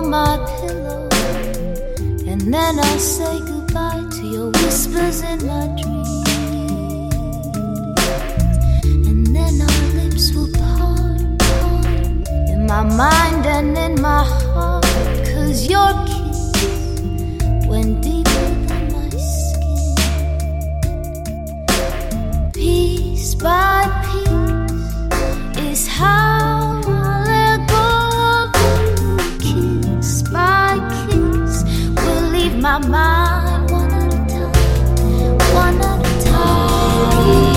upon my pillow, and then I'll say goodbye to your whispers in my dreams, and then our lips will part in my mind and in my heart, 'cause your kiss went deeper than my skin. Piece by piece is how I let go of you. Kiss by kiss will leave my mind one at a time, one at a time.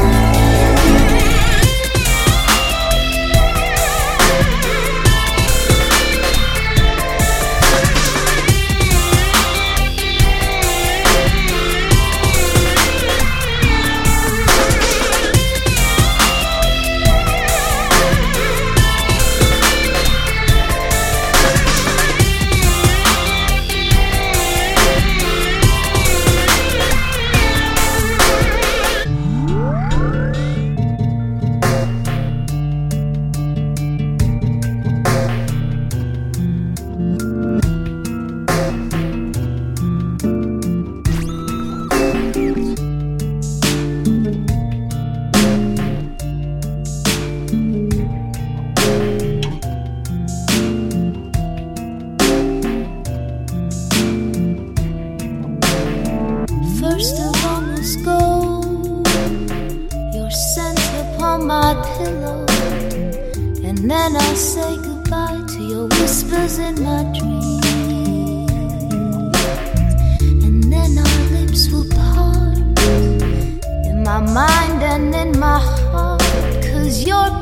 First of all must go your scent upon my pillow, and then I'll say goodbye to your whispers in my dreams, and then our lips will part in my mind and in my heart, 'cause your